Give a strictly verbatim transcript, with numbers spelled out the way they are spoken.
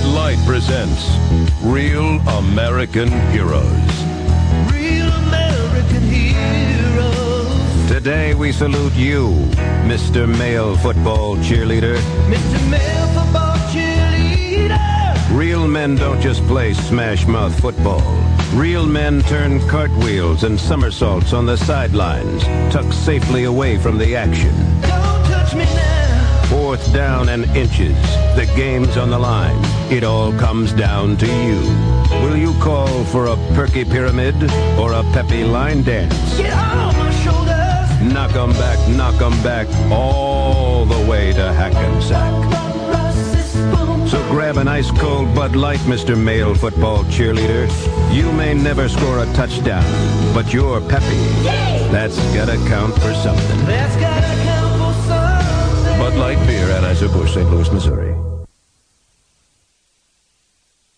Light presents Real American Heroes. Real American heroes. Today we salute you, Mister Male Football Cheerleader. Mister Male Football Cheerleader. Real men don't just play smash-mouth football. Real men turn cartwheels and somersaults on the sidelines, tucked safely away from the action. Don't touch me now. Fourth down and inches. The game's on the line. It all comes down to you. Will you call for a perky pyramid or a peppy line dance? Get on my shoulders. Knock 'em back, knock 'em back, all the way to Hackensack. So grab an ice-cold Bud Light, Mister Male Football Cheerleader. You may never score a touchdown, but you're peppy. That's gotta count for something. That's gotta count for something. Bud Light Beer, Anheuser-Busch, Saint Louis, Missouri.